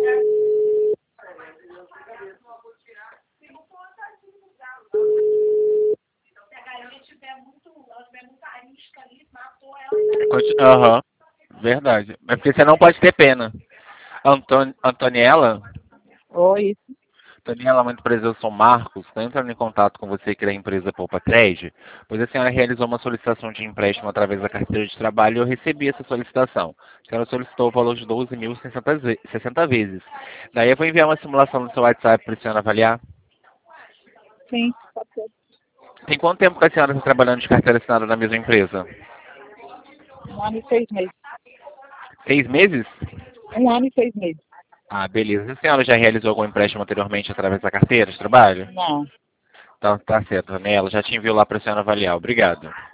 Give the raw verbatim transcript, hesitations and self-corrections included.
Conti- Aham, verdade. É porque você não pode ter pena. Antoni... Antoniela, Oi. Antoniela, uma empresa, eu sou Marcos, estou entrando em contato com você que é da empresa Poupa Trade, pois a senhora realizou uma solicitação de empréstimo através da carteira de trabalho e eu recebi essa solicitação. A senhora solicitou o valor de doze mil e sessenta vezes. Daí eu vou enviar uma simulação no seu WhatsApp para a senhora avaliar. Sim, pode ser. Tem quanto tempo que a senhora está trabalhando de carteira assinada na mesma empresa? Um ano e seis meses. Seis meses? Um ano e seis meses. Ah, beleza. A senhora já realizou algum empréstimo anteriormente através da carteira de trabalho? Não. Então, tá certo, Anela. Já te enviou lá para a senhora avaliar. Obrigado.